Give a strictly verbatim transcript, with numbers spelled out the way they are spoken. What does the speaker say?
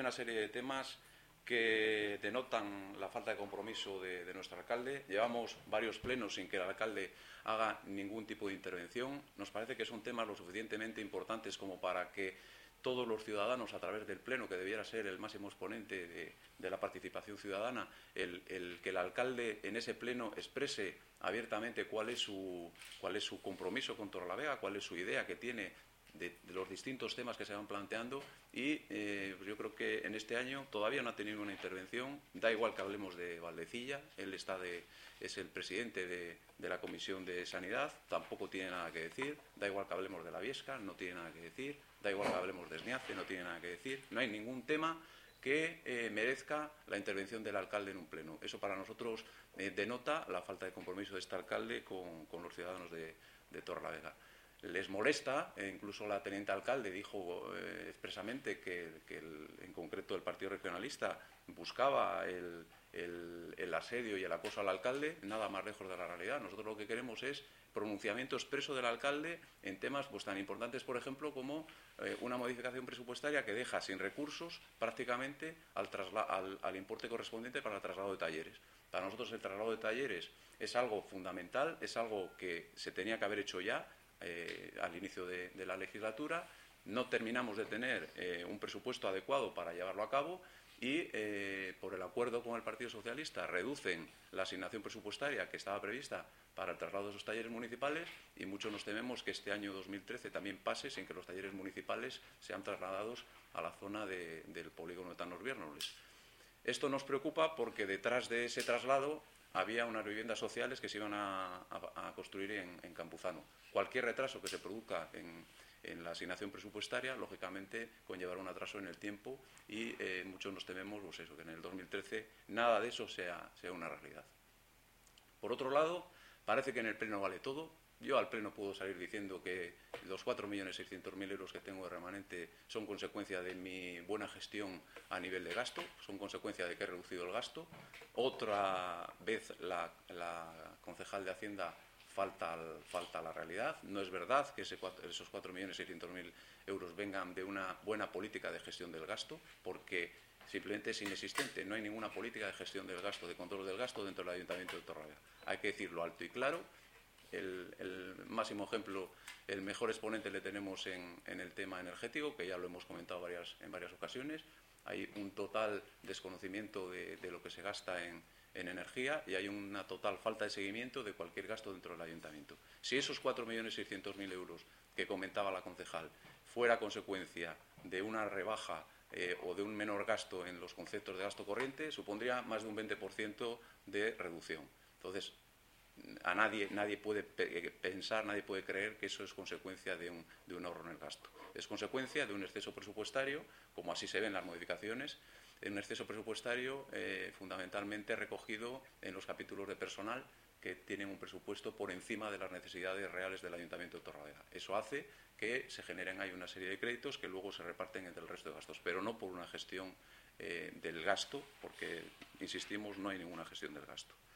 una serie de temas que denotan la falta de compromiso de, de nuestro alcalde. Llevamos varios plenos sin que el alcalde haga ningún tipo de intervención. Nos parece que son temas lo suficientemente importantes como para que todos los ciudadanos, a través del pleno, que debiera ser el máximo exponente de, de la participación ciudadana, el, el que el alcalde en ese pleno exprese abiertamente cuál es su, cuál es su compromiso con Torrelavega, cuál es su idea que tiene de, de los distintos temas que se van planteando. Y eh, yo creo que en este año todavía no ha tenido una intervención. Da igual que hablemos de Valdecilla, él está de, es el presidente de, de la Comisión de Sanidad, tampoco tiene nada que decir. Da igual que hablemos de la Viesca, no tiene nada que decir. Da igual que hablemos de Esniace, no tiene nada que decir. No hay ningún tema que eh, merezca la intervención del alcalde en un pleno. Eso para nosotros eh, denota la falta de compromiso de este alcalde con, con los ciudadanos de, de Torrelavega. Les molesta, eh, incluso la teniente alcalde dijo eh, expresamente que, que el, en concreto el Partido Regionalista buscaba el, el, el asedio y el acoso al alcalde, nada más lejos de la realidad. Nosotros lo que queremos es pronunciamiento expreso del alcalde en temas pues, tan importantes, por ejemplo, como eh, una modificación presupuestaria que deja sin recursos prácticamente al, al, al importe correspondiente para el traslado de talleres. Para nosotros el traslado de talleres es algo fundamental, es algo que se tenía que haber hecho ya, Eh, al inicio de, de la legislatura. No terminamos de tener eh, un presupuesto adecuado para llevarlo a cabo y, eh, por el acuerdo con el Partido Socialista, reducen la asignación presupuestaria que estaba prevista para el traslado de esos talleres municipales y muchos nos tememos que este año dos mil trece también pase sin que los talleres municipales sean trasladados a la zona de, del polígono de Tanos Viernoles. Esto nos preocupa porque detrás de ese traslado había unas viviendas sociales que se iban a, a, a construir en, en Campuzano. Cualquier retraso que se produzca en, en la asignación presupuestaria, lógicamente, conllevará un atraso en el tiempo y eh, muchos nos tememos pues eso, que en el dos mil trece nada de eso sea, sea una realidad. Por otro lado, parece que en el pleno vale todo. Yo al pleno puedo salir diciendo que los cuatro millones seiscientos mil euros que tengo de remanente son consecuencia de mi buena gestión a nivel de gasto, son consecuencia de que he reducido el gasto. Otra vez la, la concejal de Hacienda falta, al, falta a la realidad. No es verdad que ese, esos cuatro millones seiscientos mil euros vengan de una buena política de gestión del gasto, porque simplemente es inexistente. No hay ninguna política de gestión del gasto, de control del gasto dentro del Ayuntamiento de Torrelavega. Hay que decirlo alto y claro. El, el máximo ejemplo, el mejor exponente le tenemos en, en el tema energético, que ya lo hemos comentado varias, en varias ocasiones. Hay un total desconocimiento de, de lo que se gasta en, en energía y hay una total falta de seguimiento de cualquier gasto dentro del ayuntamiento. Si esos cuatro millones seiscientos mil euros que comentaba la concejal fuera consecuencia de una rebaja eh, o de un menor gasto en los conceptos de gasto corriente, supondría más de un veinte por ciento de reducción. Entonces, a nadie, nadie puede pensar, nadie puede creer que eso es consecuencia de un, de un ahorro en el gasto. Es consecuencia de un exceso presupuestario, como así se ven las modificaciones, un exceso presupuestario eh, fundamentalmente recogido en los capítulos de personal que tienen un presupuesto por encima de las necesidades reales del Ayuntamiento de Torrelavega. Eso hace que se generen ahí una serie de créditos que luego se reparten entre el resto de gastos, pero no por una gestión eh, del gasto, porque, insistimos, no hay ninguna gestión del gasto.